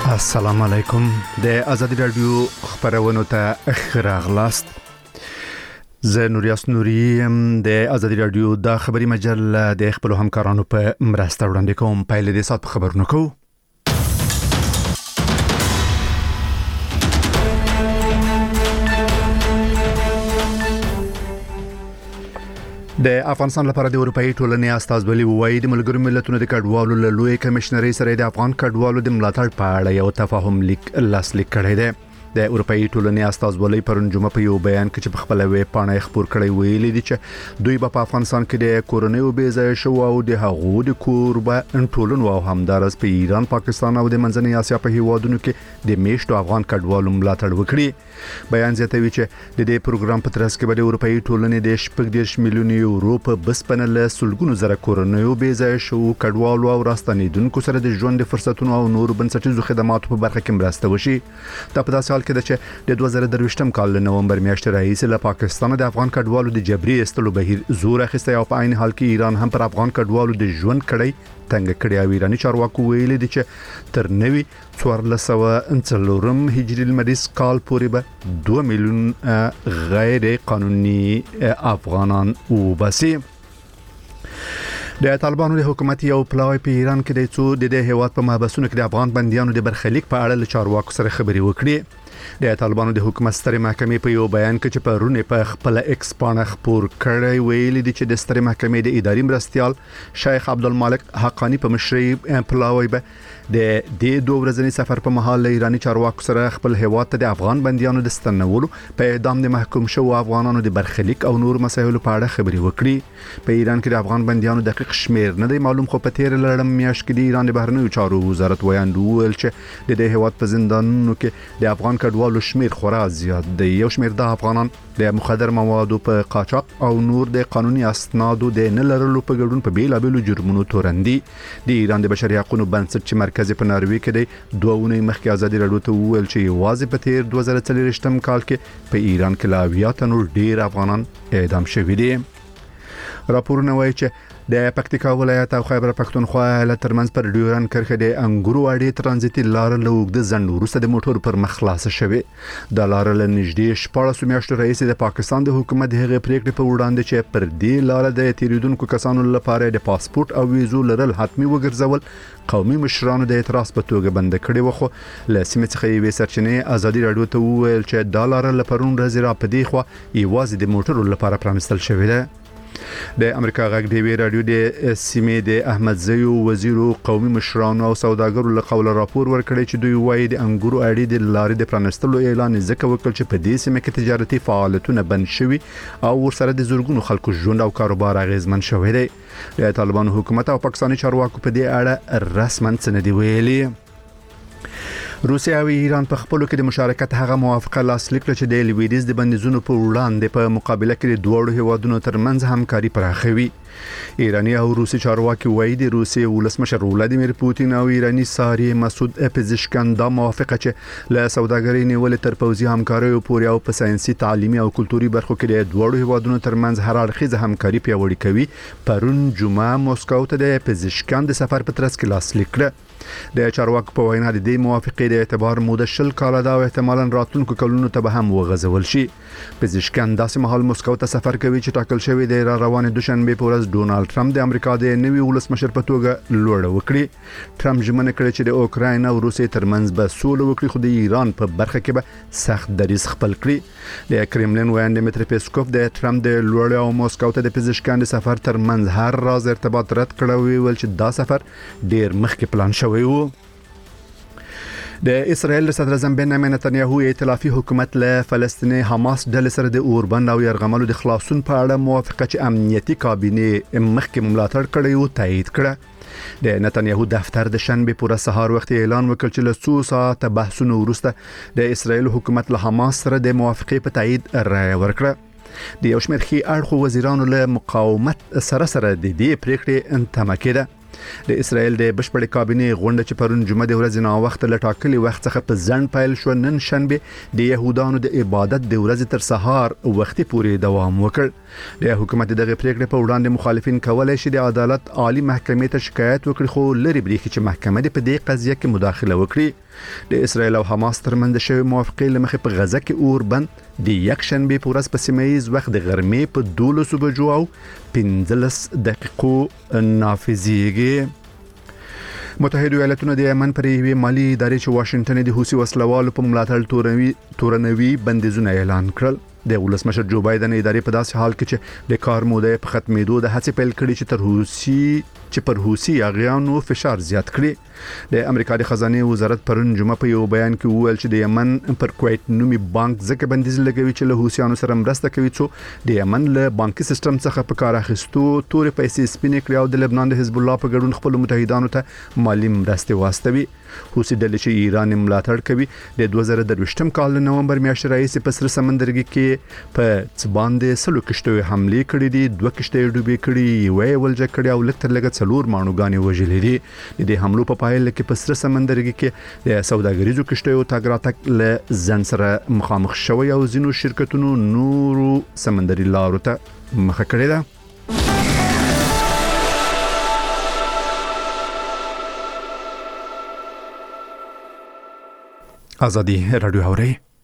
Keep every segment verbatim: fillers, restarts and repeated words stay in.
السلام علیکم. د آزادی رادیو خبرونه ته خراغلاست. زه نوریاس نوریم د آزادی رادیو د خبري مجله د خپل همکارانو په مرسته وړاندې کوم. پایله د سات خبرونه کوم. د افغانستان لپاره د اروپאי ټولنې استازولي وایي د ملګرو ملتونو د کډوالو له لوی کمشنري سره د افغان کډوالو د ملاتړ په اړه یو تفاهم لیک لاسلیک کړی دی. د اروپאי ټولنې استازولي پرون جمعه په یو بیان کې چې په خپل ویب پاڼه خبر کړی ویلي دي چې دوی په افغانستان کې د کورونیو بې ځای شو او د هغو د کوربه ټولنو او همدارس په ایران، پاکستان او د منځنۍ اسیا په هیوادونو کې د میشتو افغان کډوالو ملاتړ وکړي. بیان زیاتوي چې د دې پروګرام په ترڅ کې به د اروپאי ټولنې د شپږ دېرش میلیون یورو په بسپنه له سلګونو زره کورونیو بې ځای شو کډوالو او راستنیدونکو سره د ژوند فرصتونو او نور بنسټیزو خدماتو په برخه کې مرسته وشي. دا په داسې حال کې ده چې د دوه زره درویشتم کال له نومبر میاشتې راهیسې له پاکستان د افغان کډوالو د جبري ایستلو بهیر زور اخیستی او په عین حال کې ایران هم پر افغان کډوالو د ژوند کړی تنګ کړی او ایرانی چارواکو ویلي دي چې تر نوي څوارلس سوه څلورم هجري لمریز کال پورې به دوه میلیون غیر قانوني افغانان وباسي. د طالبانو د حکومت یو پلاوی په ایران کې د څو د هیواد په محبسونو کې د افغان بنديانو د برخلیک په اړه له چارواکو سره خبري وکړي. د طالبانو د حکومت سترې محکمې په یو بیان کې چې په رونه په خپل ایکس پاڼه خبر کړی ویلي دي چې د سترې محکمې د اداري مرستيال شیخ عبدالمالک حقانی په مشرۍ پلاوی به د دې دوه ورځنی سفر په مهال له ایرانی چارواکو سره خپل هیواد ته د افغان بنديانو د ستنولو په اعدام د محکوم شو افغانانو د برخلیک او نور مسایلو په اړه خبري وکړي. په ایران کې د افغان بنديانو دقیق شمیر نه دی معلوم، خو په تیر لړم میاشت کې د ایران د بهرنیو چارو وزارت ویاند ویل چې د دې هیواد په زندانونو کې د افغان کډوالو شمیر خورا زیات دی. یو شمیر د افغانان د مخدر موادو په قاچاق او نور د قانوني اسنادو د نه لرلو په ګډون په بیلابېلو جرمونو تورندي. د ایران د بشري حقوقو بنسټ چې مرکز په ناروې کې دی دوه اونۍ مخکې آزادي رادیو ته وویل چې یوازې په تیر دوه زره څلوېښتم کال کې په ایران کې لا اویا تنو ډیر افغانان اعدام شوي دي. راپورونه وایي چې د پکتیکا ولایت او خیبر پختونخوا ایالت ترمنځ پر ډیورن کرښه د انګورو اړې ترانزیتي لار له اوږده ځنډ وروسته د موټر پر مخ خلاصه شوې. د لار له نږدې شپاړس میاشتو راهیسې د پاکستان د حکومت هغه پریکړې په وړاندې چې پر دې لار د تیریدونکو کسانو لپاره د پاسپورت او ویزو لرل حتمی وګرځول قومي مشرانو د اعتراض په توګه بند کړي وخو له سیمې څخه یې سرچینې آزادي رادیو ته وویل چې د لار له پرون ورځې را پدې خو یوازې د موټرو لپاره پرانستل شوې ده. د امریکا غږ دی وی رادیو د سیمې د احمد زیو وزیرو قومي مشرانو او سوداګرو له قوله راپور ورکړی چې دوی وایي د انګورو اړې د لارې د پرانستلو اعلان ځکه وکړ چې په دې سیمه کې تجارتي فعالیتونه بند شوي او ورسره د زورګونو خلکو ژوند او کاروبار اغیزمن شوی دی. د طالبانو حکومت او پاکستاني چارواکو په دې اړه رسماً څه نه دی ویلي. روسیا او ایران په خپلو کې د مشارکت هغه موافقه لاسلیک کړه چې د لویدیز د بندیزونو په وړاندې په مقابله کې د دوه هیوادونو ترمنځ همکاري پراخوي. ایرانی او روسي چارواکي وایي د روسیې ولسمشر ولادیمیر پوتین او ایرانی ساری مسعود پزشکیان دا موافقه چې له سوداګرۍ نیولې تر پوځي همکارۍ پورې او په ساينسي، تعلیمي او کلتوري برخو کې د دوه هیوادونو ترمنځ هر اړخیزه همکاري پیاوړې کوي. پرون جمعه مسکو ته د پزشکیان د سفر په ترڅ کې لاسلیک کړه. د چارواکو په وینا د دې موافقې د اعتبار موده شل کاله ده او احتمالاً راتلونکو کلونو ته به هم وغځول شي. پزشکیان داسې مهال مسکو ته سفر کوي چې ټاکل شوی د را روانې دوشنبه په ورځ ډونالد ټرمپ د امریکا د نوي ولسمشر په توګه لوړه وکړي. ټرمپ ژمنه کړې چې د اوکراین او روسیې ترمنځ به سوله وکړي، خو د ایران په برخه کې به سخت دریځ خپل کړي. د کرملین ویاند دمیتری پیسکوف د ټرمپ د لوړ او مسکو ته د پزشکیان د سفر ترمنځ هر راز ارتباط رد کړی ویل چې دا سفر ډیر مخکې پلان شوی و. د اسرائیل صدر اعظم بنیامین نتنیاهو ائتلافي حکومت له فلسطیني حماس ډلې سره د اوربند او يرغملو د خلاصون په اړه موافقه چې امنیتي کابینه مخکې ملاتړ کړی او تایید کړه. د نتنیاهو دفتر د شنبه پورې سهار وخت اعلان وکړ چې له څو ساعته بحثونو وروسته د اسرائیل حکومت له حماس سره د موافقه په تایید رائے ورکړه. د یو شمېر خي اړخو وزیرانو له مقاومت سره سره د دې پریکړې انتمه کړه. د اسرایل د بشپړ کابینه غونډه چې پرون جمعه د ورځې نه وخت له ټاکلي وخت څخه په ځنډ پیل شو، نن شنبه د يهودانو د عبادت د ورځې تر سهار وختي پورې دوام وکړ. د حکومت دغه پریکړه په وړاندې مخالفین کولای شي د عدالت عالی محکمې ته شکایت وکړي، خو لری بریخي چې محکمه دې په دې قضیه کې مداخله وکړي. د اسرایل او حماس ترمنځ شوی موافقه لمخې په غزه کې اور بند د یک شنبه په ورځ په سیمایي وخت د غرمې په دولس بجو او پنځلس دقیقو نافذیږي. متحده ایالاتونو د یمن پر یوې مالی ادارې چې واشنگټن د حوثي وسلوالو په ملاتړ تورنوي تورنوي بندیزونه اعلان کړل. د ولسمشر جو بایدن ادارې په داسې حال کې چې د کار موده په ختمېدو د هڅې پیل کړي چې تر حوثي چې پر حوثي اغیانو فشار زیات کړي. د امریکا د خزانه وزارت پرون جمعه په یو بیان کې وویل چې د یمن پر کویت نومي بانک ځکه بندیز لګوي چې له حوثیانو سره مرسته کوي څو د یمن له بانکي سیستم څخه په کار اخیستو تورې پیسې سپینې کړي او د لبنان د حزب الله په ګډون خپل متحدانو ته مالی مرستې واستوي. حوثي ډلې چې ایران ملاتړ کوي د دوه زره درویشتم کال نومبر میاشتې راهیسې په سره سمندرګي کې په څباندې سلو کشتۍ حمله کړې دي، دوه کشتۍ ډوبې کړې، یوې ولجه کړې او لکتر لګت څلور مانوګانې وژلې دي. د دې حملو په پایله کې په سره سمندرګي کې د سوداګریزو کشتیو تاګ راتګ له ځن سره مخامخ شوی او ځینو شرکتونو نورو سمندري لارو ته مخه کړې ده. آزادی رادیو اوري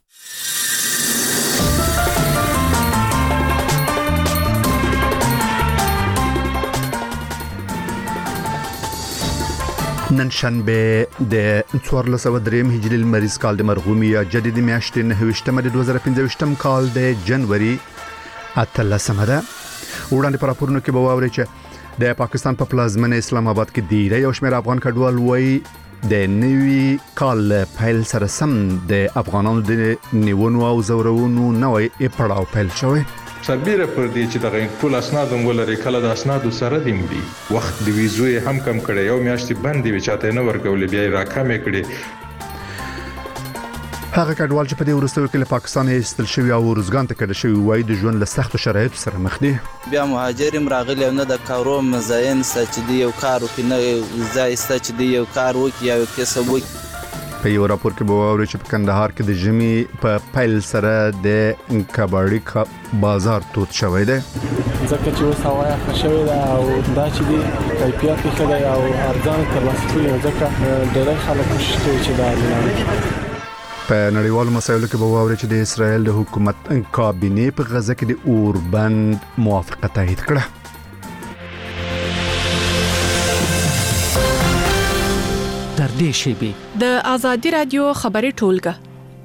نن شنبه د څوارلس سوه دریم هجري لمریز کال د مرغومي یا جدید میاشتې نهویشتمه د دوه زره پنځه کال د جنوري اتلسمه ده. وړاندې پر راپورونو کې به واوري چې د پاکستان په پلازمینه اسلام آباد کې ډیری یو شمېر افغان کډوال وایي د نوي کال پیل سره سم د افغانانو د نیونو او زورونو نوې پړاو پیل شوی. سربیره پر دې چې دغه ټول اسناد ولري کله د اسنادو سره دی مړي وخت د ویزوی هم کم کړي یو میاشتې بندي وچاته نه ورکول بیا راکمه کړي. هغه کډوال چې په دې ورستو کې له پاکستان ایستل شوی او روزګان ته کډه شوی وای د ژوند له سختو شرایطو سره مخ دي. بیا مهاجرم راغلی نه د کارو مزاین سچ دی یو کار وکي نه ځای سچ دی یو کار وکي یا کسب وکي. په یو راپور کې به واوري چې په کندهار کې د جمی په پیل سره د کباړی بازار توت شوی دی. ځکه چې اوس هوا ښه ده او دا چې دی کیفیت ښه دی او ارزان ترلاسه کوي ځکه ډېر خلک کوشش کوي چې دا په نړیوالو مسایلو کې به واوري چې د اسرایل د حکومت کابینه په غزه کې د اور بند موافقه تایید کړه. تر دې شی د آزادی رادیو خبري ټولګه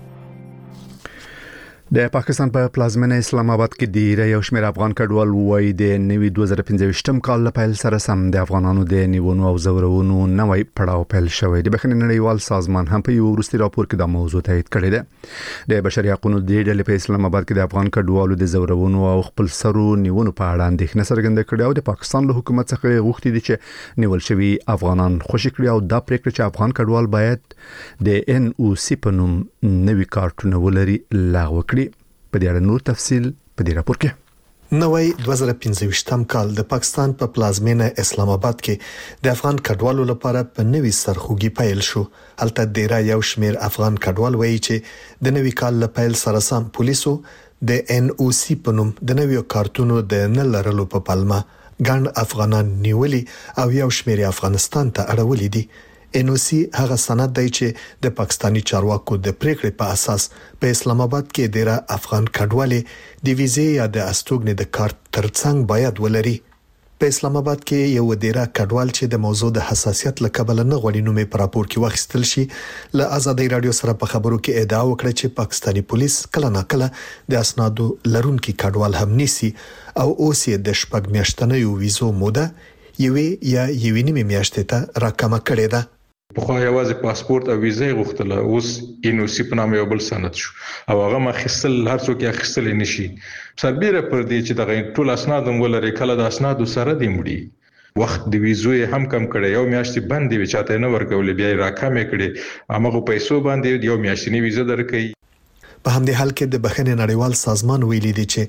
د پاکستان په پلازمینه اسلام آباد کې ډیری یو شمېر افغان کډوال وایي د نوي دوه زره پنځه کال له پیل سره سم د افغانانو د نیونو او زورونو نوې پړاو پیل شوی دی. بخښنې نړیوال سازمان هم په یو وروستي راپور کې د موضوع تایید کړی دی. د بشري حقوقو د ډلې په اسلام آباد کې د افغان کډوالو د زورونو او خپل سرو نیونو په اړه اندېښنه څرګنده کړې او د پاکستان له حکومت څخه غوښتي دي چې نیول شوی افغانان خوشي کړي او دا پریکړه چې افغان کډوال باید د ان او سی په نوم نوي کارتونه ولري لغوه کړي. په دې اړه نور تفصيل په دې راپور کې. نوې دوه زره پنځه کال د پاکستان په پلازمینه اسلام آباد کې د افغان کډوالو لپاره په نوي سرخوږي پیل شو. هلته ډیری یو شمېر افغان کډوال وایي چې د نوي کال له پیل سره سم پولیسو د ان او سی په نوم د نویو کارتونو د نه لرلو په پلمه ګڼ افغانان نیولي او یو شمېر افغانستان ته اړولي دي. ان او سی هغه سند دی چې د پاکستانی چارواکو د پریکړې په اساس په اسلام آباد کې ډیره افغان کډوالې د ویزې یا د استوګنې د کارت ترڅنګ باید ولري. په اسلام آباد کې یو ډیره کډوال چې د موضوع د حساسیت لکبل نه غوړي نومې په راپور کې واخیستل شي له آزادۍ رادیو سره په خبرو کې ادعا وکړه چې پاکستانی پولیس کله ناکله د اسنادو لرونکي کډوال هم نیسي او اوس یې د شپږ میاشتنۍ ویزو موده یوې یا یوې نیمې میاشتې ته راکمه کړې ده. په خو یوازې پاسپورت او ویزه غوښتله اوس ان او سی په نامه یو بل سند شو او هغه مخصل هر څوک یې خصل نشي. سربیره پر دې چې دغه ټول اسناد ولري کله د اسنادو سره دی مړي وخت د ویزوی هم کم کړي یو میاشتې بندي وچاته نه ورکول بیا راکمه کړي هغه پیسو باندې یو میاشتنی ویزه درکې. په همدې حال کې د بخښنې نړیوال سازمان ویلي دی چې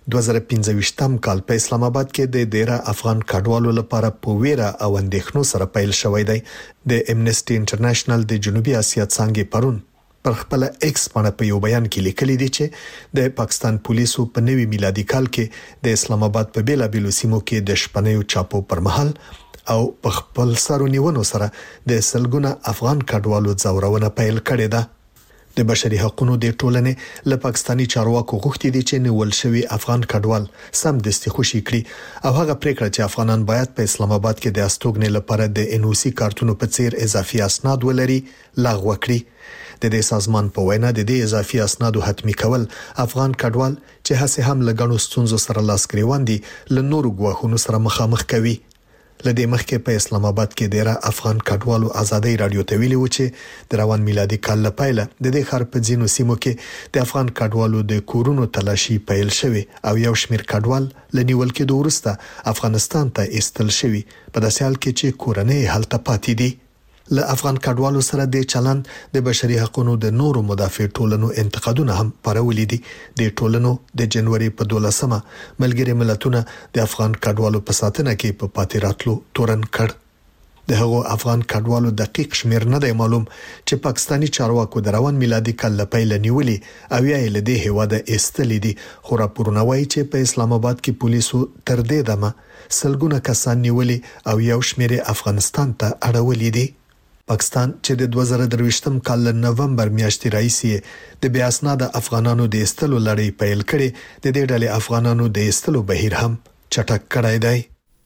دوه زره پنځه کال په اسلام آباد کې د ډیره افغان کډوالو لپاره په ویره او اندېښنو سره پیل شوی دی. د امنیسټي انټرنیشنل د جنوبي اسیا څنګه پرون پر خپل ایکس باندې په یو بیان کې لیکلي دي چې د پاکستان پولیسو په نوي میلادي کال کې د اسلام آباد په بیلابیلو سیمو کې د شپنیو چاپو پر مهال او په خپل سرونیونو سره د سلګونه افغان کډوالو ځورونه پیل کړې ده. د بشري حقوقو د ټولنې له پاکستاني چارواکو غوښتي دي چې نیول شوی افغان کډوال سم دستي خوشي کړي او هغه پریکړه چې افغانان باید په اسلام آباد کې د استوګنې لپاره د ان او سي کارتونو په څیر اضافي اسناد ولري لغوه کړي. د دې سازمان په وینا د دې اضافي اسنادو حتمی کول افغان کډوال چې هڅه هم لګڼو ستونزو سره لاس ګریوان دي له نورو غواخونو سره مخامخ کوي. لدې مخکې په اسلام آباد کې ډیره افغان کډوالو ازادي رادیو ته ویلي و چې د روان میلادي کال لپاره د دې خر په ځینو سیمو کې د افغان کډوالو د کورونو تلاشي پیل شوی او یو شمېر کډوال لنیول کې د ورسته افغانستان ته ایستل شوی په داسې حال کې چې کورنۍ هلته پاتې دي. له افغان کډوالو سره د چلن د بشري حقوقو د نورو مدافع ټولنو انتقادونه هم پرولې دي. د ټولنو د جنوري په دولسمه ملګری ملتونه د افغان کډوالو په ساتنه کې په پاتې راتلو تورن کړ. د هغو افغان کډوالو دقیق شمیر نه دی معلوم چې پاکستاني چارواکو د روان میلادي کال لپاره نیولي او یې له دې هواده ایستلې دي. خو راپورونه وایي چې په اسلام آباد کې پولیسو تر دې دمه سلګونه کسان نیولي او یو شمیر افغانستان ته اړولې دي. پاکستان چې د دوه زره درویشتم کال نومبر میاشتې راځي د بیا اسناد افغانانو د ایستلو لړۍ پیل کړي. د دې ډلې افغانانو د ایستلو بهیر هم چټک کړی دی.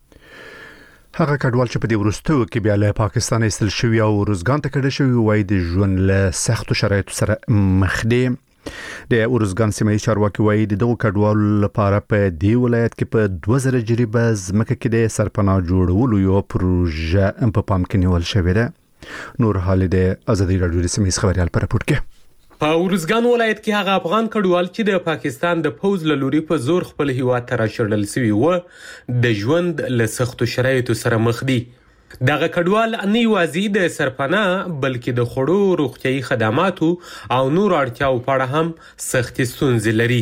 هغه کډوال چې په دې ورستو کې بیا له پاکستان ایستل شوی او روزګان ته کډه شوی وای د ژوند له سختو شرایطو سره مخ دي. د اورزګان سیمې چارواکي وایي د دغه کډوالو لپاره په دی ولایت کې په دوه زره جریبه ځمکه کې د سرپناه جوړولو یو پروژه په پام کې نیول شوې ده. نور حال د ازادي رادیو د سیمې خبريال پر راپورټ کې په اورزګان ولایت کې هغه افغان کډوال چې د پاکستان د پوز لوري په زور خپل هیواد ته راشړل شوی و د ژوند له سختو شرایطو سره مخ دي. دغه کډوال نه یوازې د سرپناه بلکې د خړو روغتيایي خدماتو او نور اړتیاو په اړه هم سختي ستونزې لري.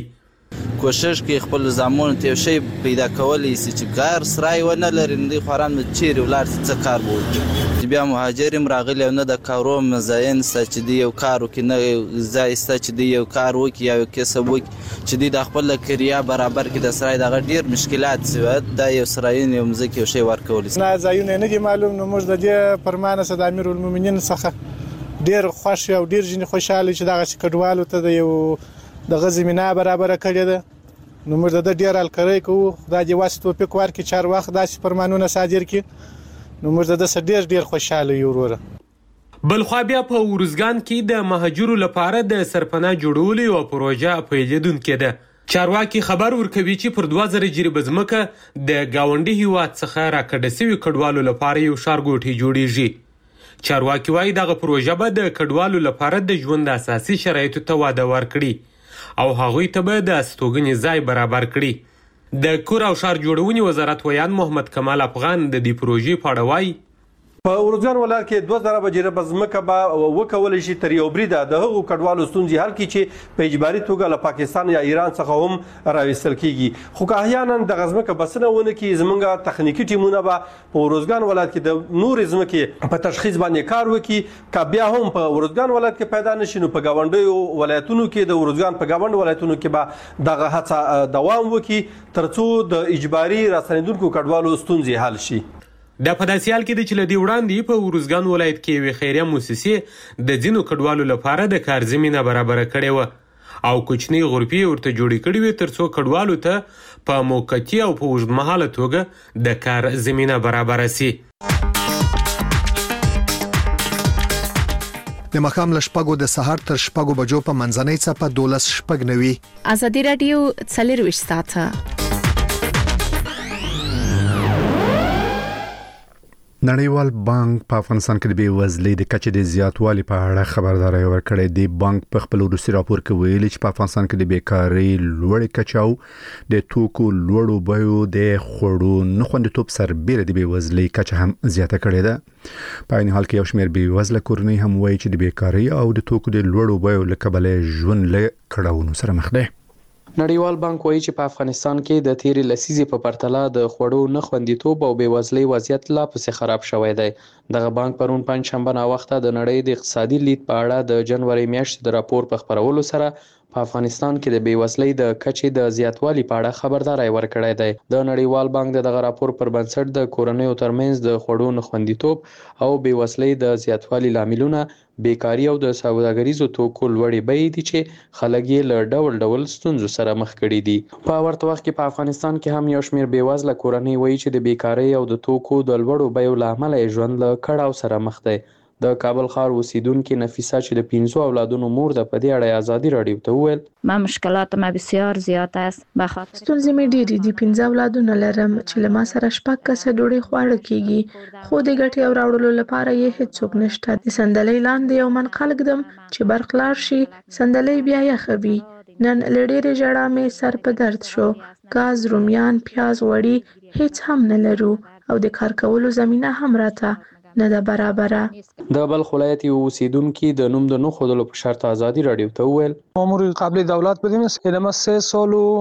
کوشش کې خپل زامن ته شی پیدا کولای شي چې کار سرای و نه لري نه خوران چیرې ولر څه کار وکړي. بیا مهاجرم راغلی نه د کارو مزاین چې دی یو کارو کې نه ځای ست چې دی یو کار وکي یا کسب وکي چې د خپل کریا برابر کې د سرای دغه ډیر مشکلات سوت د یو سرای یو مزکه شی ورکول نه ځایونه نه دي معلوم. نو موږ د دې پرمانه صد امیر المؤمنین څخه ډیر خوش او ډیر جن خوشاله چې دغه کډوالو ته د یو دغه زمينه برابر کړی ده. نو موږ د ډیر الکرای کو د دې واسطو په کور کې چار وخت داسې فرمانونه صادر کړي. نو موږ د ډیر ډیر خوشاله یو وروره. بل خو بیا په اورزګان کې د مهاجرو لپاره د سرپناه جوړولو او پروژه پیلېدونکې ده. چارواکي خبر ورکوي چې پر دوه زره جریبه ځمکه د گاونډي هیواد څخه راکړه شوی کډوالو لپاره یو ښارګوټی جوړیږي. چارواکي وايي دغه پروژه به د کډوالو لپاره د ژوند اساسي شرایطو ته واده ورکړي او هغوی ته به د استوګنې ځای برابر کړي. د کور او ښار جوړونې وزارت ویان محمد کمال افغان د دې پروژې په اړه وایي په اورزګان ولایت کې دوه زره بجره بزمکه به وکول شي تر یو بریده د هغو کډوالو ستونزې حل کړي چې په اجباري توګه له پاکستان یا ایران څخه هم راوستل کیږي. خو که احیانا د غزمکه بسنه ونه کې زمونږ تخنیکی ټیمونه به په اورزګان ولایت کې د نور زمکه په تشخیص باندې کار وکړي. که بیا هم په اورزګان ولایت کې پیدا نشي نو په گاونډیو ولایتونو کې د اورزګان په گاوند ولایتونو کې به دغه هڅه دوام وکړي ترڅو د اجباري راستنیدونکو کډوالو ستونزې حل شي. د پداسیال کې د چلدي وړاندې په اورزګان ولایت کې وی خیریه مؤسسې د ځینو کډوالو لپاره د کار زمينه برابر کړې و او کوچنی غرفي ورته جوړې کړې وي ترڅو کډوالو ته په موقتی او په اوږدمهاله توګه د کار زمينه برابر شي. د مخام لشپګو د سهار تر شپګو بجو په منځنۍ څپه دولس شپګ نوي. ازادي رادیو څلرويش ساعته نړیوال بانک په افغانستان کې د بېوزلۍ د کچې د زیاتوالي په اړه خبرداري ورکړې. د بانک په خپل وروستي راپور کې ویلي چې په افغانستان کې د بیکارۍ لوړې کچه او د توکو لوړو بیو د خوړو نه خوندیتوب سربېره د بېوزلۍ کچه هم زیاته کړې ده. په عین حال کې یو شمېر بېوزله کورنۍ هم وایي چې د بیکارۍ او د توکو د لوړو بیو له کبله ژوند له کړاوونو سره مخ دي. نړیوال بانک وایي چې په افغانستان کې د تیرې لسیزې په پرتله د خوړو نه خوندیتوب او بېوزلۍ وضعیت لا پسې خراب شوی دی. دغه بانک پرون پنجشنبه ناوخته د نړۍ د اقتصادي لید په اړه د جنوري میاشتې د راپور په خپرولو سره په افغانستان کې د بېوزلۍ د کچې د زیاتوالي په اړه خبرداري ورکړی دی. د نړیوال بانک د دغه راپور پر بنسټ د کورنیو ترمنځ د خوړو نه خوندیتوب او بېوزلۍ د زیاتوالي لاملونه بیکاري او د سوداګریزو توکو لوړې بیې دي چې خلک یې له ډول ډول ستونزو سره مخ کړي دي. په ورته وخت کې په افغانستان کې هم یو شمېر بېوزله کورنۍ وایي چې د بیکارۍ او د توکو د لوړو بیو له امله یې ژوند له کړاو سره مخ دی. د کابل ښار اوسیدونکې نفیسه چې د پنځو اولادونو مور ده په دې اړه ازادي راډیو ته وویل ما مشکلات ما بسیار زیات است به خاطر ستونزې مې ډېرې دي. پنځه اولادونه لرم چې له ما سره شپږ کسه ډوډۍ خواړه کیږي خو د ګټې او راوړلو لپاره یې هیڅوک نشته. د صندلۍ لاندې یو من خلک دم چې برق لاړ شي صندلۍ بیا یخه وي. نن له ډېرې ژړا مې سر په درد شو. ګاز، رومیان، پیاز، غوړي هیڅ هم نه لرو او د کار کولو زمینه هم راته نه ده برابره. د بلخ ولایت یو اوسیدونکي د نوم د نه ښودلو په شرط ازادي راډیو ته وویل مامور قبل دولت بودیم علم سه سال و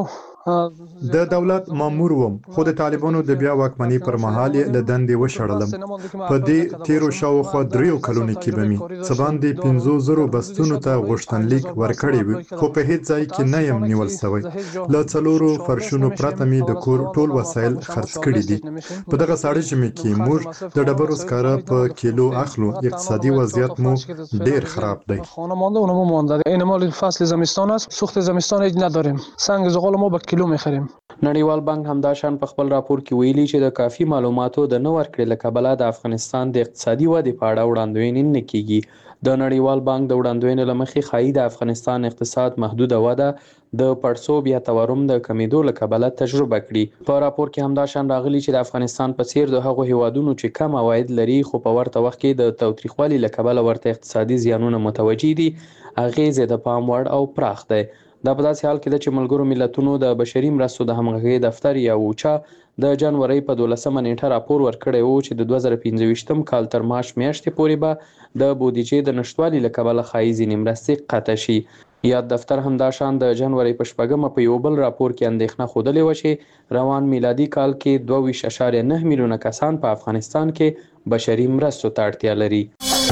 د دولت مامور وم خو د طالبانو د بیا واکمنۍ پر مهال له دندې وشړلم. په دې تیرو شاوخوا دریو کلونو کې به مې څه باندې پنځو زرو بستونو ته غوښتنلیک ورکړی و خو په هیڅ ځای کې نه یم نیول سوی. له څلورو فرشونو پرته مې د کور ټول وسایل خرڅ کړي دي. په دغه ساړه ژمي کې موږ د ډبرو سکاره په کیلو اخلو. اقتصادي وضعیت مو ډیر خراب دی. خانواده اونمو مانده این مال فصل زمستان است سوخت زمستان هیچ نداریم. سنگ زغال ما با کیلو میخریم. نړیوال بانک همداشان په خپل راپور کې ویلي چې د کافي معلوماتو د نه ورکړې له کبله د افغانستان د اقتصادي ودې په اړه وړاندوینې نه کیږي. د نړیوال بانک د وړاندوینې له مخې ښایي د افغانستان اقتصاد محدوده وده د پړسوب یا تورم د کمیدو له کبله تجربه کړي. په راپور کې همداشان راغلي چې د افغانستان په څیر د هغو هیوادونو چې کم عواید لري خو په ورته وخت کې د تاوتریخوالي له کبله ورته اقتصادي زیانونه متوجه دي اغیز د پام وړ او پراخ دی. دا په داسې حال کې ده چې ملګرو ملتونو د بشري مرستو د همغږۍ دفتر یا اوچا د جنوري په دولسمه نیټه راپور ورکړی و چې د دوه زره پنځه ویشتم کال تر مارچ میاشتې پورې به د بودیجې د نشتوالي له کبله ښایي ځینې مرستې قطع شي. یاد دفتر همداشان د جنوري په شپږمه په یو بل راپور کې اندېښنه ښودلې وه چې روان میلادي کال کې دوه ویشت اعشاریه نه میلیونه کسان په افغانستان کې بشري مرستو ته اړتیا لري.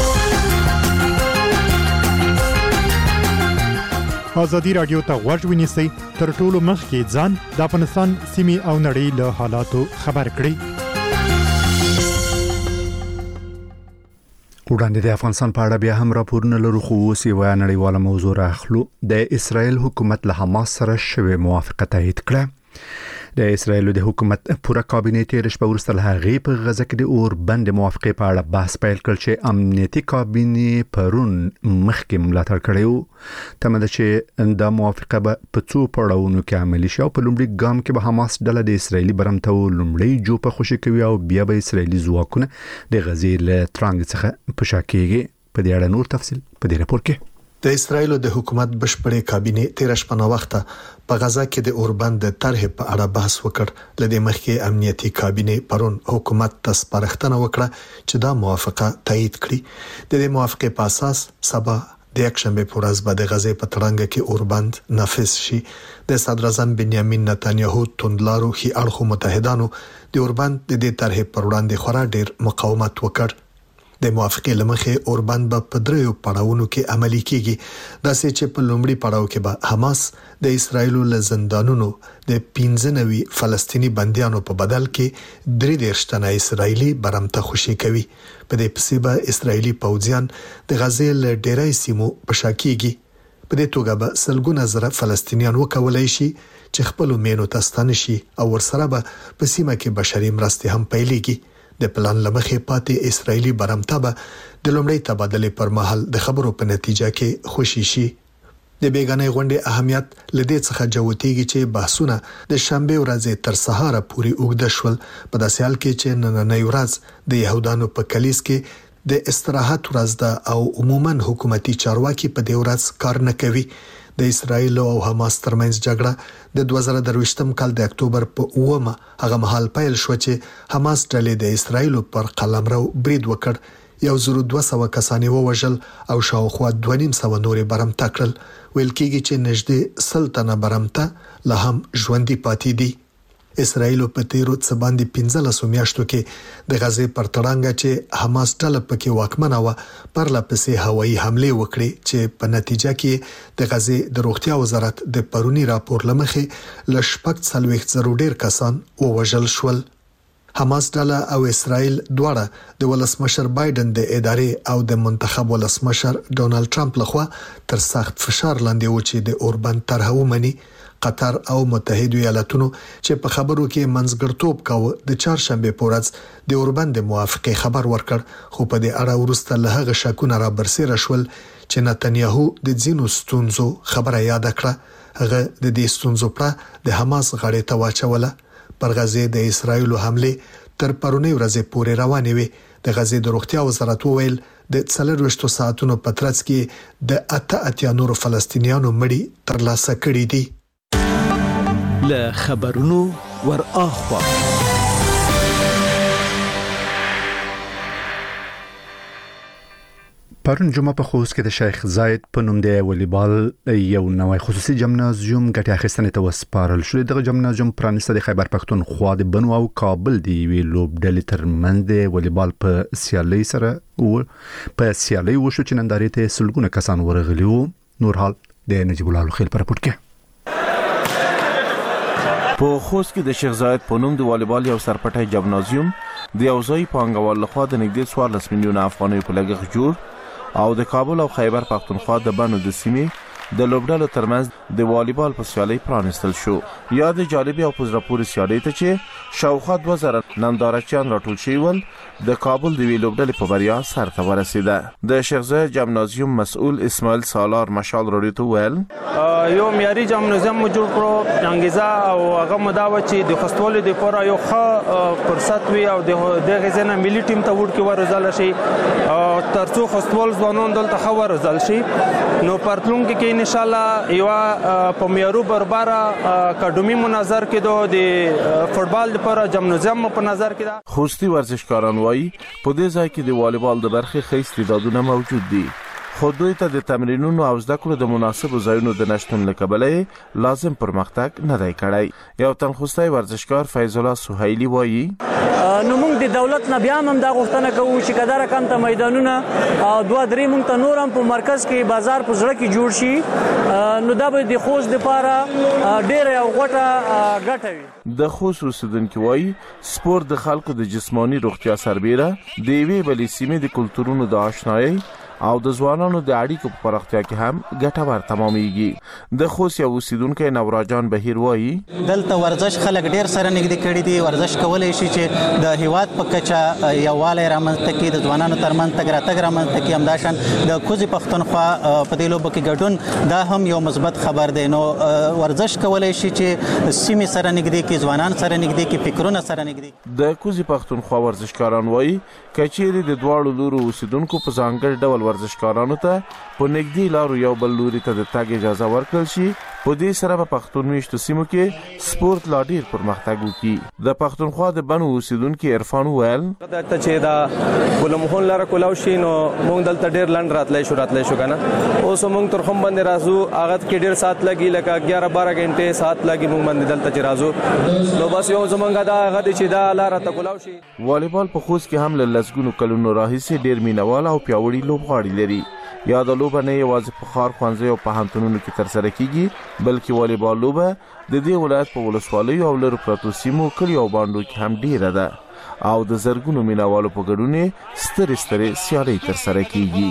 ازادي راډیو ته غوږ ونیسئ تر ټولو مخکې ځان د افغانستان سیمې او نړۍ له حالاتو خبر کړئ. وړاندې د افغانستان په اړه بیا هم راپورونه لرو خو اوس یوه نړیواله موضوع راخلو. د اسرائیل حکومت له حماس سره شوې موافقه تایید کړه. د اسرائیل د حکومت پوره کابینه تیر شپه وروسته له هغې په غزه کې د اور بند موافقې په اړه بحث پیل کړ چې امنیتي کابینه پرون مخکې ملاتړ کړی و. تمه ده چې دا موافقه به په څو پړاوونو کې عملي شي او په لومړي ګام کې به حماس ډله د اسرائیلي برمته لومړی جوپه خوشي کوي او بیا به اسرائیلي ځواکونه د غزې له ترانګ څخه په شا کېږي. په دې اړه نور تفصیل په دې راپور کې. د اسرایل د حکومت بشپړې کابینه تیر شپه نو وخته په غزا کې د اوربند د طرح په اړه بحث وکړ. لدې مخکې امنیتي کابینه پرون حکومت ته سپارښتنه وکړه چې دا موافقه تایید کړي. د دې موافقې په اساس سبا د یکشنبه په ورځ به د غزې په ترانګ کې اوربند نافذ شي. د صدر اعظم بنیامین نتانیاهو توندلارو هي اړخو متحدانو د اوربند د دې طرح پر وړاندې خورا ډیر مقاومت وکړ. د موافقې لمخې اوربند به په دریو پړاوونو کې عملي کیږي. دا چې په لومړي پړاو کې به حماس د اسرایل له زندانونو د پنځه نوي فلسطینی بنديانو په بدل کې درې دیرش تنه اسرایلی برمته خوشي کوي. په دې پسې به اسرایلی پوځیان د غزې له ډیرای سیمو په شا کیږي. په دې توګه به سلګونه زره فلسطینیان وکولای شي چې خپل مینو ته ستانه شي او ورسره به په سیمه کې بشري مرستې هم پیلېږي. د پلان لمخې پاتې اسرایلی برمته به د لومړی تبادلې پر مهال د خبرو په نتیجه کې خوشي شي. د بیګانې غونډې اهمیت لدې څخه جوتېږي چې بحثونه د شنبه ورځې تر سهار پورې اوږده شول. په داسې حال کې چې نننۍ ورځ د يهودانو په کلیس کې د استراحت ورځ ده او عموما حکومتي چارواکي په دې ورځ کار نه کوي. د اسرایل او حماس ترمنځ جګړه د دوه زره درویشتم کال د اکتوبر په اومه هغه مهال پیل شو چې حماس ډلې د اسرایل پر قلمرو برید وکړ. یو زر دوه سوه کسان ووژل او شاوخوا دوه نیم سوه نورې برمته کړل. ویل کېږي چې نږدې سل تنه برمته لا هم ژوندي پاتې دي. اسرائیل په تیرو څه باندې پنځلسو میاشتو کې د غزې پر تړانګه چې حماس ډله پکې واکمنه وه پرله پسې هوایي حملې وکړې چې په نتیجه کې د غزې د روغتیا وزارت د پرونی راپور له مخې له شپږ څلوېښت زرو ډېر کسان ووژل شول. حماس ډله او اسرائیل دواړه د ولسمشر بایدن د ادارې او د منتخب ولسمشر ډونالد ټرمپ لخوا تر سخت فشار لاندې و چې د اوربند طرحه ومني. قطر او متحده ایالاتونو چې په خبرو کې منځګړتوب کاوه د چهارشنبه په ورځ د اوربند موافقه خبر ورکړ، خو په دې اړه وروسته له هغه شکونه را برسېره شول چې نتنیاهو د ځینو ستونزو خبره یاد کړه. هغه د دې ستونزو په د حماس غاړې ته واچوله. پر غزې د اسرایل حمله تر پرونی ورځې پورې روانې وي. د غزې د روغتیا وزارت وویل د څلورويشتو ساعتونو په ترڅ کې د اته اتیا نور فلسطینیانو مړي ترلاسه کړي دي. له خبرونو ور اخوا پرون جمعه په خوست کې د شیخ زاید په نوم د والیبال یو نوې خصوصي جمنازیوم ګټه اخیستنې ته وسپارل شو. دغه جمنازیوم پرانیسته د خیبر پښتونخوا د بنو او کابل دی وی لوبډلې ترمنځ د والیبال په سیالي سره و په سیالي وشو چې نندارې ته سلګونه کسان ورغلي وو. نور حال د نجیب الله خیل پر پټ کې په خوست کې د شیخ زاید په نوم د والیبال یو سرپټی جمنازیوم د یوځای پانګوال لخوا د نږدې څوارلس میلیونه افغانیو په لګښت جوړ او د کابل او خیبر پښتونخوا د بنو د سیمې د لوبډلو ترمنځ د والیبال په سیالي پرانیستل شو. یا د جالبي او پزره پورې سیالي ته چې شاوخوا دوه زره نندارچیان راټول شوي ول د کابل د وی لوبډلې په بریا سرته ورسیده. د شیخ زاید جمنازیوم مسؤل اسماعیل سالار مشال رادیو ته ویل یو معیاري جمنازیوم مو جوړ کړو. انګیزه او هغه مداوه چې د خستولو د پوره یو ښه فرصت وي او د دغه ځنه ملي ټیم ته وړ کې ورزل شي ترڅو خستول ځوانان دلته خو ورزل شي. نو پرتلونکو کې ان شاء الله یو په معیارو برابر اکاډمي منظر کېدو د فوتبال لپاره جمنازیوم په نظر کې ده. خوستي ورزشکاران وایي په دې ځای کې د والیبال د برخې ښه استعدادونه موجود دي، خو دوی ته د تمرینونو او زده کړو د مناسبو ځایونو د نشتون له کبله لازم پرمختګ نه دی کړی. یو تنخوستی ورزشکار فیض الله سهیلی وایي نو موږ د دولت نه بیا هم دا غوښتنه کوو چې کدار کم ته میدانونه دوه درې موږ ته نور هم په مرکز کې بازار په زړه کې جوړ شي نو دا به د خوست لپاره ډېره یو غوټه ګټه وي. د خوست اوسیدونکي وایي سپورت د خلکو د جسماني روغتیا سربیره د یوې بلې سیمې د کلتورونو د آشنایۍ او د ځوانانو د اړیکو په پراختیا کې هم ګټور تمامېږي. د خوست یو اوسیدونکی نوراجان بهیر وایي دلته ورزش خلک ډیر سره نږدې کړي دي. ورزش کولای شي چې د هیواد په کچه یووالی رامنځته کړي، د ځوانانو ترمنځ تګ راتګ رامنځته کړي. همداشان د کوزي پښتونخوا په دې لوبو کې ګډون دا هم یو مثبت خبر دی. نو ورزش کولای شي چې سیمې سره نږدې کړي، ځوانان سره نږدې کړي، فکرونه سره نږدې. د کوزي پښتونخوا ورزشکاران وایي کچېرې د دواړو لورو اوسیدونکو په ځانګړي ډول ورزشکارانو ته په نږدې لارو یو بل لوري ته د تګ اجازه ورکړل شي. په دې سره په پښتون میشتو سیمو کې سپورت لا ډیر پرمختګ وکړي. د پښتونخوا د بنو اوسیدونکو عرفان ویل دلته چې دا ګلمحون لاره کولاو شي نو موږ دلته ډیر لند راتلای شو راتلای شو کنه. اوس موږ تر خم باندې راځو هغه کې ډیر سات لګي لکه اګیاره بارہ غنټه سات لګي موږ باندې دلته چې راځو نو بس یو زمونږه دا هغه چې دا لاره ته کولاو شي. والیبال په خوست کې هم له لسګونو کلونو راهیسې ډیر مینوال او پیاوړي لوبغاړي لري. یا د لوبه نه یوازې په ښار ښوونځیو او پوهنتونونو کې ترسره کیږي بلکې والیبال لوبه د دې ولایت په ولسوالیو او لرو پرتو سیمو کلیو او بانډو کې هم ډیره ده او د زرګونو مینوالو په ګډون سترې سترې سیالۍ ترسره کیږي.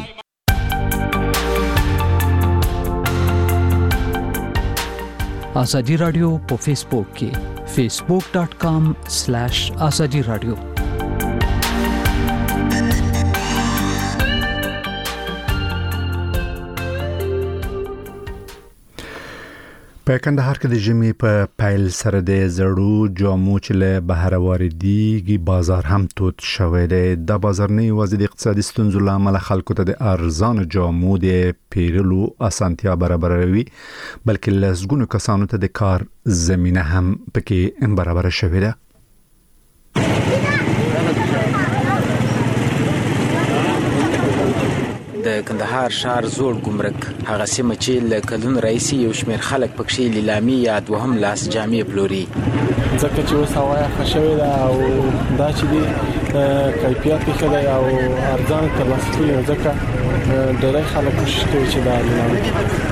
ازادي رادیو په فیسبوک کې فیسبوک ډاٹ کام سلیش ازادي رادیو. په کندهار کې د ژمي په پایل سره د زړو جامو چې له بهر واردېږي بازار هم تود شوی دی. دا بازار نه یوازې د اقتصادي ستونزو له امله خلکو ته د ارزانه جامو د پیرلو اسانتیا برابروي بلکې لسګونو کسانو ته د کار زمینه هم پکې برابر شوې ده. د کندهار ښار زوړ ګمرک هغه سیمه چې له کلونو راهیسې یو شمېر خلک پکښې لیلامي یا دوهم لاس جامې پلوري. ځکه چې اوس هوا یخه شوې ده او دا چې دی کیفیت یې ښه دی او ارزانه ترلاسه کېږي، ځکه ډېری خلک کوشش کوي چې دا لیلامي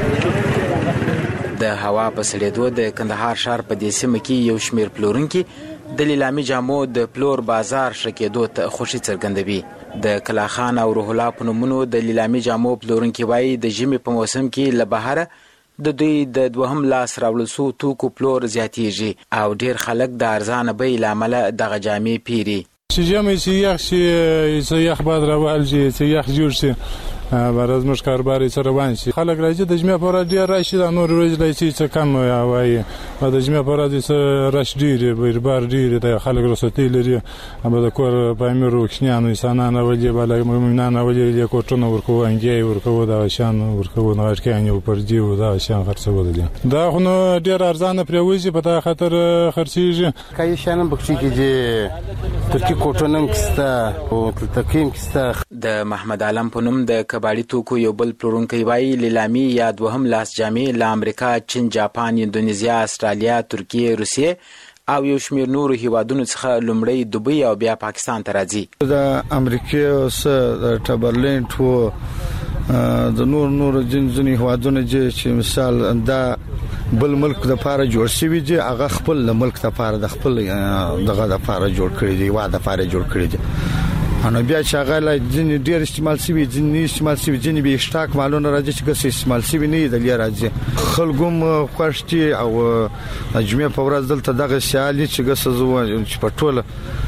د هوا په سړېدو د کندهار ښار په دې سیمه کې یو شمېر پلورونکي د لیلامي جامو د پلور بازار ښه کېدو ته خوښي څرګندوي. د کلاخان او روح الله په نومونو د لیلامي جامو پلورونکي وایي د ژمي په موسم کې له بهره د دوی د دوهم لاس راوړل سوو توکو پلور زیاتیږي او ډېر خلک د ارزانه بیې له امله دغه جامې پیري. چې ژمی چې یخ شي، چې یخ باد راوهل شي، چې یخ جوړ شي، بره زموږ کاروبار یې څه روان شي. خلک راځي د ژمي په ورځ ډېر راشي، د نورې ورځې راځي څه کم وایي. د ژمي په ورځ څه رش ډېر بیروبار ډېر دی، خلک رخصتۍ لري، به د کور فامیلو کوچنیانو انسانان راولي، به مؤمنان راولي، کوټونه ورکوو، انګیا یې ورکوو، دغه شیان ورکوو، نغرکیانې و پردي و دغه شیان خرڅول دي. دا خو نو ډېر ارزانه پرېوځي، په دغه خاطر خرڅېږي. که یې شیان هم پکښې کېږي، ترکي کوټونه هم کېسته او تلتکي هم کېسته. د محمد عالم په نوم د کباړي توکو یو بل پلورونکی وایي لیلامي یا دوهم لاس جامې له امریکا، چین، جاپان، اندونیزیا، استرالیا، ترکیې، روسیې او یو شمېر نورو هیوادونو څخه لومړی دوبۍ او بیا پاکستان ته راځي. د امریکا اوسه د ټبرلینټ و د نور نور ځینې هیوادونه چې مثال دا بل ملک د پاره جوړ شوی دی، هغه خپل ملک د پاره د خپل دغه د پاره جوړ کړی دی، واده پاره جوړ کړی دی. انو بیا چې هغه لا ځینې ډېر استعمال شوی، ځینې استعمال شوی، ځینې به اشتراک مالونه راځي چې ګس استعمال شوی نه دی، لري راځي. خلګوم خوښتي او جمعې په ورځ دلته دغه سیالي چې ګس زو چې په ټوله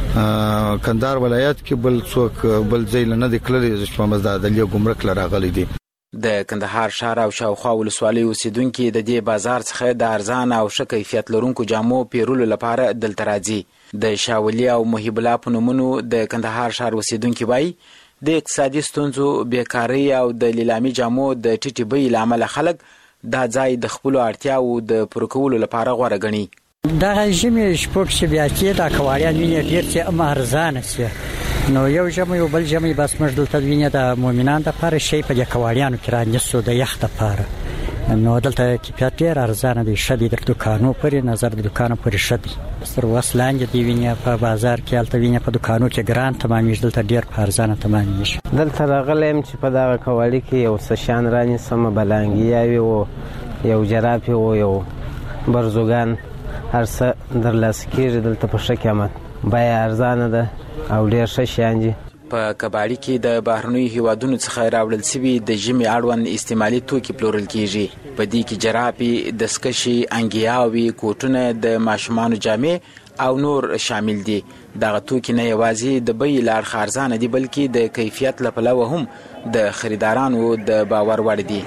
کندهار ولایت کې بل څوک بل ځای نه دی کړی چې په مزدا د لیو ګمرک لراغلي دي. د کندهار ښار او شاوخوا ولسوالۍ اوسیدونکي د دې بازار څخه د ارزان او ښه کیفیت لرونکو جامو پیرلو لپاره دلته راځي. د شاولي او محب الله په نومونو د کندهار ښار اوسیدونکي وایي د اقتصادي ستونزو، بیکارۍ او د لیلامي جامو د ټیټې بیې له امله خلک دا ځای د خپلو اړتیاوو د پوره کولو لپاره غوره ګڼي. دغه ژمي شپږ چې بیا چې دا کواريان ویني ډېر چې هم ارزانه شي، نو یو ژمی یو بل ژمی بس موږ دلته ویني د مؤمنان لپاره شی په دې کواريانو کې رانیسو د یخ لپاره، نو دلته کیفیت ډېر ارزانه دی، ښه دی، د دکانو پورې نظر د دکانو پورې ښه دی. تر اوسه لاندې دی ویني په بازار کې هلته ویني په دکانو کې ګران تمامېږي، دلته ډېر په ارزانه تمامېږي. دلته راغلی یم چې په دغه کوالي کې یو څه شیان رانیسم، بلانګیاوې و، یو جرابې و، یو برزوګان، هر څه درلاسه کېږي دلته په ښه قیمت، بیه ارزانه ده او ډېر ښه شیان دي. په کباړي کې د بهرنیو هیوادونو څخه راوړل شوي د ژمي اړوند استعمالي توکي پلورل کېږي. په دې کې جرابې، دستکشې، انګیاوې، کوټونه، د ماشومانو جامې او نور شامل دي. دغه توکي نه یوازې د بیې له اړخه ارزانه دي، بلکې د کیفیت له پلوه هم د خریدارانو د باور وړ دي.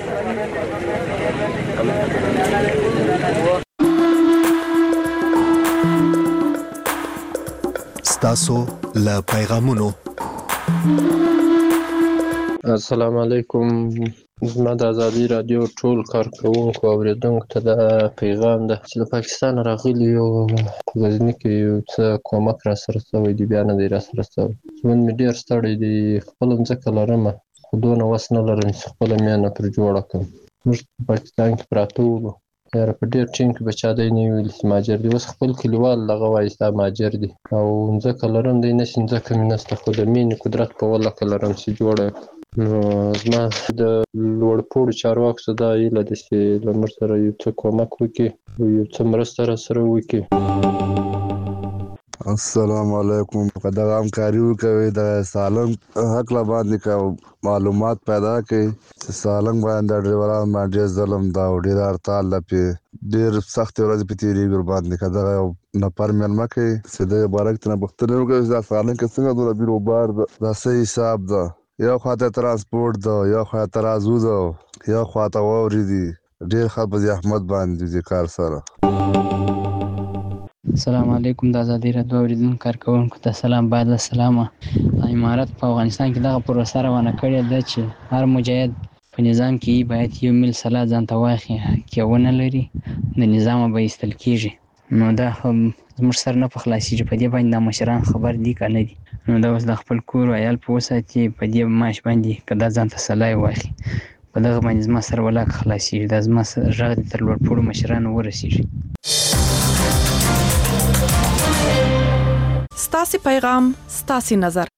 ستاسو له پیغامونو. السلام علیکم، زما د ازادي رادیو ټول کارکوونکو او اوریدونکو ته دا پیغام ده چې د پاکستان راغلي یو غزني کې یو څه کومک را سره شوی دی، بیا نه دی را سره شوی. ژوند مې ډېر ستړی دی، خپله مځکه لرمه خو دونه وس نه لرم چې خپله مینه پر جوړه کړم. موږ په پاکستان کې پراته وو، یاره په ډېر ټینګ کې به چا دی نه ویل چې مهاجر دی. اوس خپل کلیوال دغه وایي ستا مهاجر دی او مځکه لرم دی نشي، مځکه مې نشته، خو د مینې قدرت په ولکه لرم چې جوړه. نو زما د لوړپوړو چارواکو څخه دا هیله ده چې له موږ سره یو څه کومک وکړي، یو څه مرسته را سره وکړي. السلام علیکم. په دغه همکاري وکوي د سالنګ حق باندې کا معلومات پیدا کړي چې سالنګ باندې د ډریوران باندې ظلم دا او ډیر هړتال لپاره ډیر سخت ورځ په تیری ور باندې کا دغه نفر ملما کوي چې د مبارک تنه بختنه وکړي د سالنګ کې څنګه د بیرو بار د صحیح حساب ده، یو خاطر ترانسپورت ده، یو خاطر ترازو ده، یو خاطر ووري دي، ډیر خلک په احمد باندې دي کار سره. السلام علیکم، د ازادي رادیو اوریدونکو کارکوونکو ته سلام. بعد السلام. امارات په افغانستان کې دغه پروسه روانه کړې ده چې هر مجاهد په نظام کې باید یو میل سلا ځان ته واخلي، کې ونه لري د نظام به ایستل کېږي. نو دا هم زموږ سر نه په خلاصېږي. په دې باندې دا مشران خبر دي که نه دي؟ نو دا اوس د خپل کور عیال په وساتي، په دې معاش باندې که دا ځان ته سلای واخلي، په دغه باندې زما سر ولاک خلاصېږي. دا زما غږ دې تر لوړپوړو مشرانو ورسېږي. ستاسې پیغام ستاسې نظر.